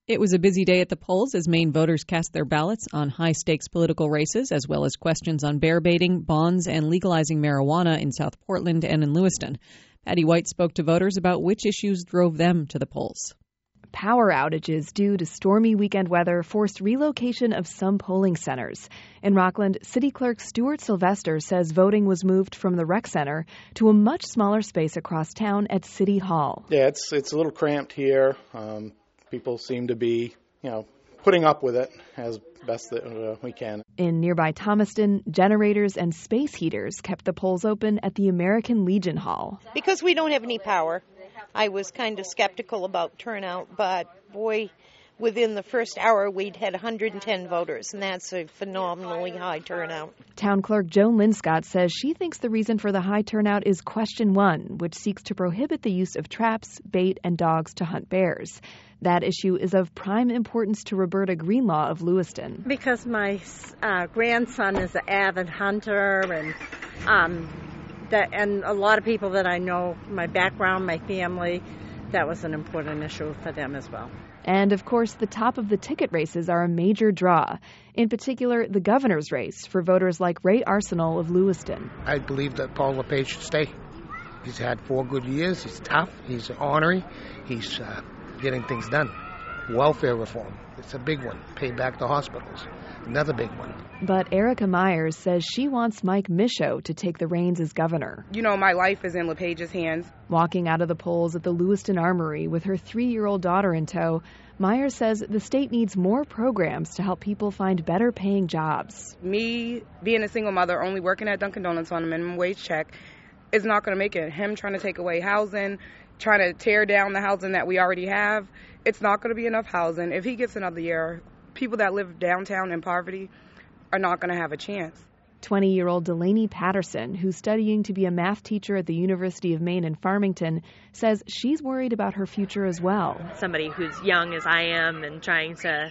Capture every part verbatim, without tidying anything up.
It was a busy day at the polls as Maine voters cast their ballots on high-stakes political races, as well as questions on bear baiting, bonds, and legalizing marijuana in South Portland and in Lewiston. Patty White spoke to voters about which issues drove them to the polls. Power outages due to stormy weekend weather forced relocation of some polling centers. In Rockland, City Clerk Stuart Sylvester says voting was moved from the rec center to a much smaller space across town at City Hall. Yeah, it's it's a little cramped here. Um, people seem to be, you know, putting up with it as best that uh, we can. In nearby Thomaston, generators and space heaters kept the polls open at the American Legion Hall. Because we don't have any power, I was kind of skeptical about turnout, but boy, within the first hour we'd had one hundred ten voters, and that's a phenomenally high turnout. Town Clerk Joan Linscott says she thinks the reason for the high turnout is Question one, which seeks to prohibit the use of traps, bait, and dogs to hunt bears. That issue is of prime importance to Roberta Greenlaw of Lewiston. Because my uh, grandson is an avid hunter, and um, that, and a lot of people that I know, my background, my family, that was an important issue for them as well. And, of course, the top of the ticket races are a major draw. In particular, the governor's race for voters like Ray Arsenal of Lewiston. I believe that Paul LePage should stay. He's had four good years. He's tough. He's ornery. He's uh, getting things done. Welfare reform. It's a big one. Pay back the hospitals. Another big one. But Erica Myers says she wants Mike Michaud to take the reins as governor. You know, my life is in LePage's hands. Walking out of the polls at the Lewiston Armory with her three-year-old daughter in tow, Myers says the state needs more programs to help people find better paying jobs. Me being a single mother, only working at Dunkin' Donuts on a minimum wage check, is not going to make it. Him trying to take away housing, trying to tear down the housing that we already have, it's not going to be enough housing. If he gets another year, people that live downtown in poverty are not going to have a chance. twenty-year-old Delaney Patterson, who's studying to be a math teacher at the University of Maine in Farmington, says she's worried about her future as well. Somebody who's young as I am and trying to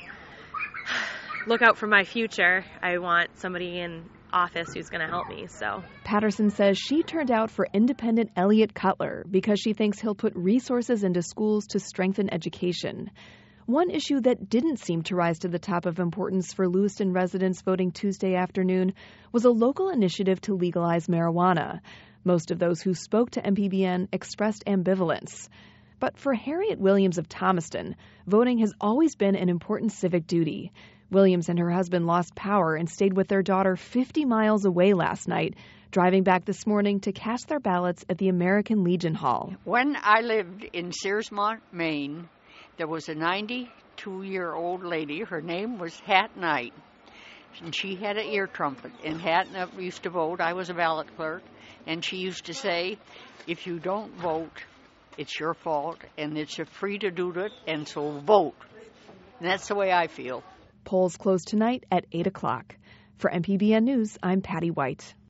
look out for my future, I want somebody in office who's going to help me. So Patterson says she turned out for independent Elliot Cutler because she thinks he'll put resources into schools to strengthen education. One issue that didn't seem to rise to the top of importance for Lewiston residents voting Tuesday afternoon was a local initiative to legalize marijuana. Most of those who spoke to M P B N expressed ambivalence. But for Harriet Williams of Thomaston, voting has always been an important civic duty. Williams and her husband lost power and stayed with their daughter fifty miles away last night, driving back this morning to cast their ballots at the American Legion Hall. When I lived in Searsmont, Maine, there was a ninety-two-year-old lady. Her name was Hat Knight, and she had an ear trumpet. And Hat Knight used to vote. I was a ballot clerk, and she used to say, if you don't vote, it's your fault, and it's free to do it, and so vote. And that's the way I feel. Polls close tonight at eight o'clock. For M P B N News, I'm Patty White.